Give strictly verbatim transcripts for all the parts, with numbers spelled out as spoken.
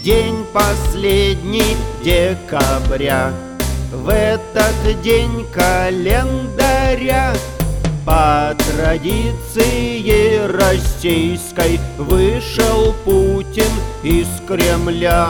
день последний декабря. В этот день календаря по традиции российской вышел Путин из Кремля.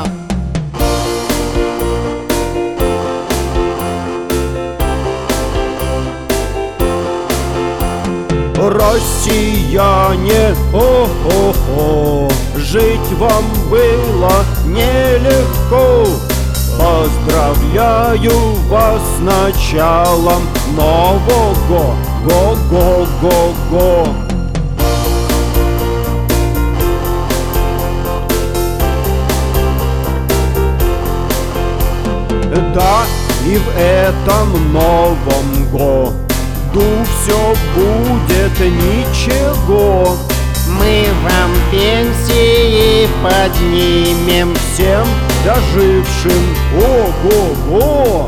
Россияне, о-хо-хо, жить вам было нелегко. Поздравляю вас с началом нового го-го-го-го. Да, и в этом новом году все будет ничего. Мы вам пенсии поднимем всем дожившим. Ого-го!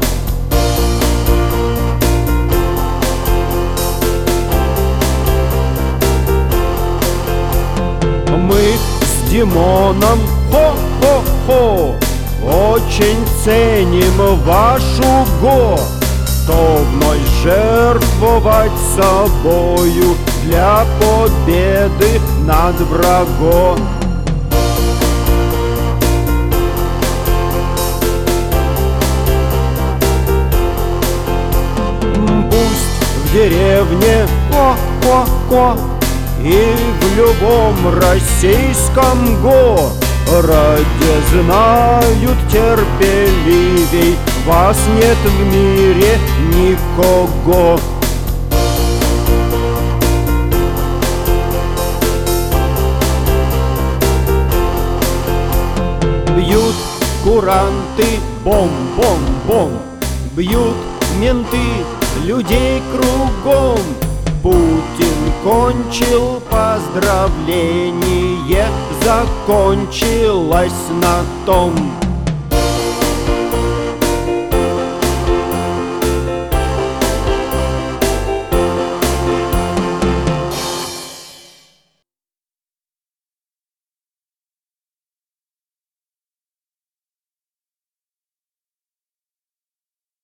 Мы с Димоном, хо-хо-хо, очень ценим вашу готовность жертвовать собою для победы над врагом. Пусть в деревне ко-ко-ко и в любом российском городе знают терпеливей, вас нет в мире никого. Бьют куранты, бом-бом-бом, бьют менты людей кругом. Путин кончил, поздравление закончилось на том.